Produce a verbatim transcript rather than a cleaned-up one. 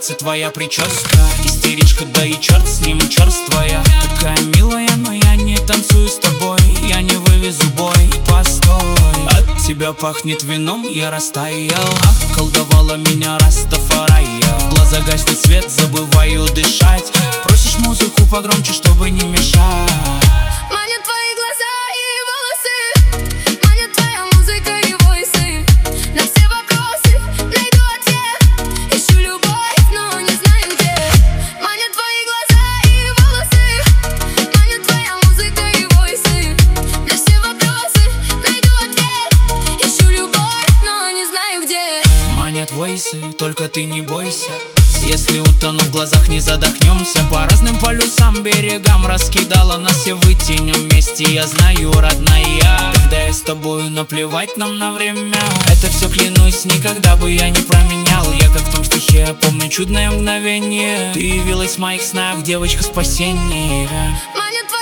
нравится твоя прическа. Истеричка, да и черт с ним, черствая. Такая милая, но я не танцую с тобой. Я не вывезу бой, постой. От тебя пахнет вином, я растаял. Околдовала меня Растафарайя. В глаза гаснет свет, забываю дышать. Просишь музыку погромче, чтобы не мешать. Манят твои глаза и волосы, манят твоя музыка и войсы. На все вопросы найду ответ. Ищу любовь, но не знаю где. Манят твои глаза и волосы, манят твоя музыка и войсы. На все вопросы найду ответ. Ищу любовь, но не знаю где. Манят войсы, только ты не бойся. Если утону в глазах, не задохнемся. По разным полюсам, берегам раскидала нас, все вытянем вместе, я знаю, родная. Когда я с тобою, наплевать нам на время. Это все, клянусь, никогда бы я не променял. Я как в том стихе, я помню чудное мгновение. Ты явилась в моих снах, девочка спасения. Манят твои